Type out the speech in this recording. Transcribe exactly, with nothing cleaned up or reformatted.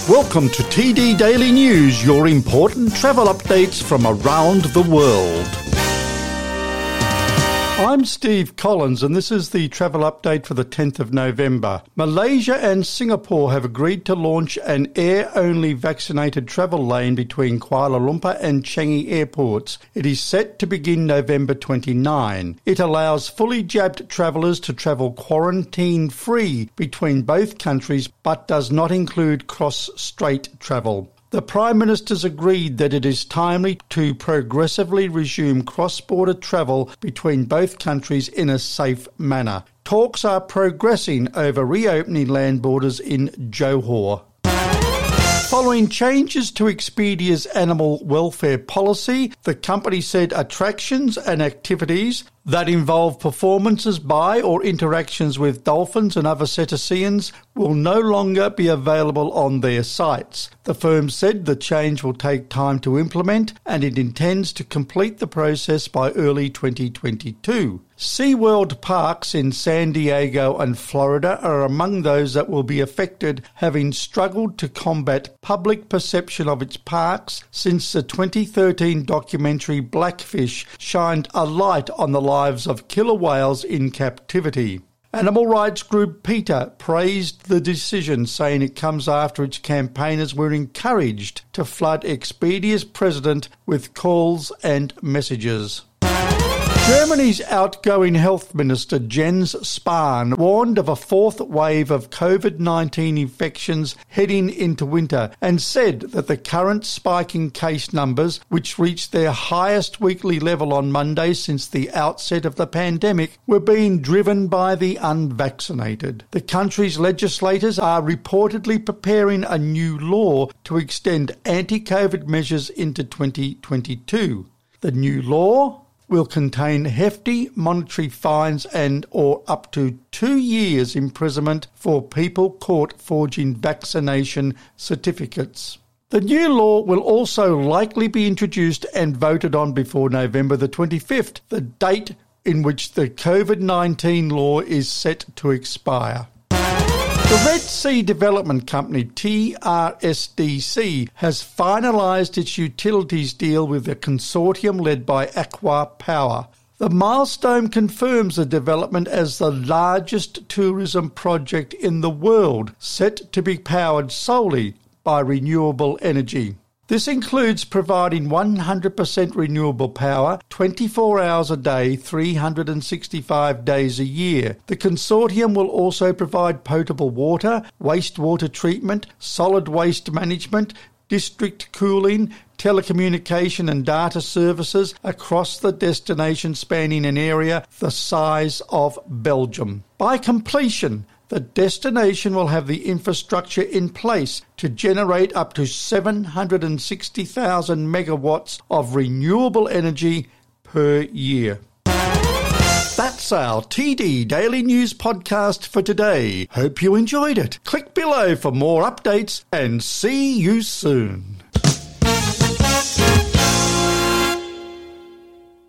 Welcome to T D Daily News, your important travel updates from around the world. I'm Steve Collins and this is the travel update for the tenth of November. Malaysia and Singapore have agreed to launch an air-only vaccinated travel lane between Kuala Lumpur and Changi airports. It is set to begin November twenty-ninth. It allows fully jabbed travellers to travel quarantine-free between both countries but does not include cross-strait travel. The Prime Minister's agreed that it is timely to progressively resume cross-border travel between both countries in a safe manner. Talks are progressing over reopening land borders in Johor. Following changes to Expedia's animal welfare policy, the company said attractions and activities that involve performances by or interactions with dolphins and other cetaceans will no longer be available on their sites. The firm said the change will take time to implement and it intends to complete the process by early twenty twenty-two. SeaWorld parks in San Diego and Florida are among those that will be affected, having struggled to combat public perception of its parks since the twenty thirteen documentary Blackfish shined a light on the lives of killer whales in captivity. Animal rights group PETA praised the decision, saying it comes after its campaigners were encouraged to flood Expedia's president with calls and messages. Germany's outgoing health minister Jens Spahn warned of a fourth wave of COVID nineteen infections heading into winter and said that the current spike in case numbers, which reached their highest weekly level on Monday since the outset of the pandemic, were being driven by the unvaccinated. The country's legislators are reportedly preparing a new law to extend anti-COVID measures into twenty twenty-two. The new law will contain hefty monetary fines and or up to two years imprisonment for people caught forging vaccination certificates. The new law will also likely be introduced and voted on before November the twenty-fifth, the date in which the COVID nineteen law is set to expire. The Red Sea Development Company, T R S D C, has finalised its utilities deal with a consortium led by Aqua Power. The milestone confirms the development as the largest tourism project in the world, set to be powered solely by renewable energy. This includes providing one hundred percent renewable power twenty-four hours a day, three hundred sixty-five days a year. The consortium will also provide potable water, wastewater treatment, solid waste management, district cooling, telecommunication and data services across the destination, spanning an area the size of Belgium. By completion, the destination will have the infrastructure in place to generate up to seven hundred sixty thousand megawatts of renewable energy per year. That's our T D Daily News podcast for today. Hope you enjoyed it. Click below for more updates and see you soon.